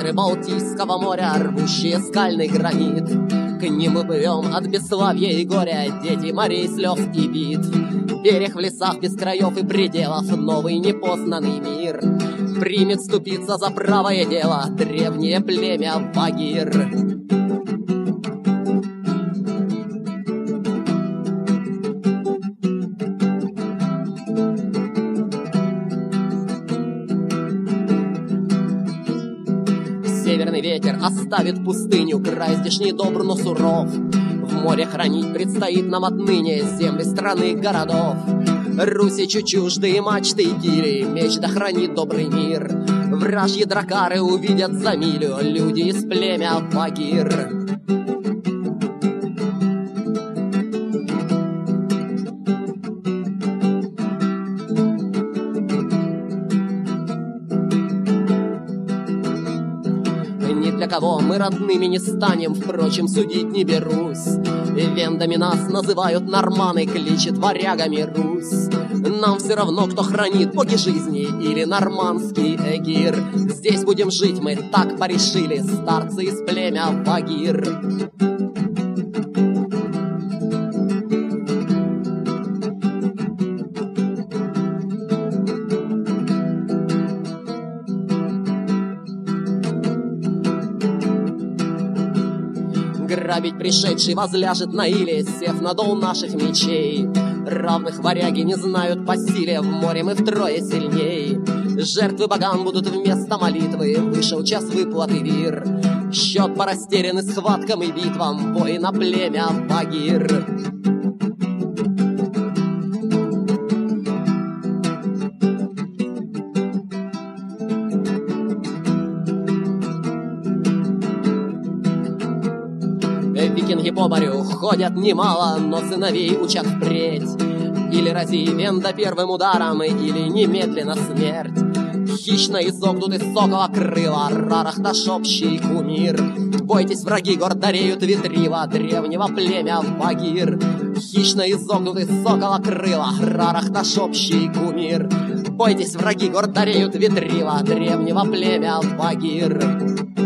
ветры Балтийского моря, рвущие скальный гранит. К ним мы плывем от бесславья и горя, дети морей, слез и бит. Берег в лесах без краев и пределов, новый непознанный мир примет ступиться за правое дело древнее племя Вагир. Северный ветер оставит пустыню, край здешний добр, но суров. В море хранить предстоит нам отныне земли страны городов. Русичу чуждые мачты и гири, меч да хранит добрый мир. Вражьи дракары увидят за милю люди из племя Вагир. Для кого мы родными не станем, впрочем, судить не берусь. Вендами нас называют норманы, кличет варягами Русь. Нам все равно, кто хранит боги жизни или нормандский эгир. Здесь будем жить мы, так порешили старцы из племя Вагир. Грабить пришедший возляжет на иле, сев на дол наших мечей. Равных варяги не знают по силе, в море мы втрое сильней. Жертвы богам будут вместо молитвы, вышел час выплаты вир. Счет по растерянным схваткам и битвам, воина племя Вагир. Викинги по морю ходят немало, но сыновей учат впредь. Или рази Венда первым ударом, или немедленно смерть. Хищно изогнут из сокола крыла, Рарахташ общий кумир. Бойтесь, враги, гордо реют ветрила древнего племя Вагир. Хищно изогнут из сокола крыла, Рарахташ общий кумир. Бойтесь, враги, гордо реют ветрила древнего племя Вагир.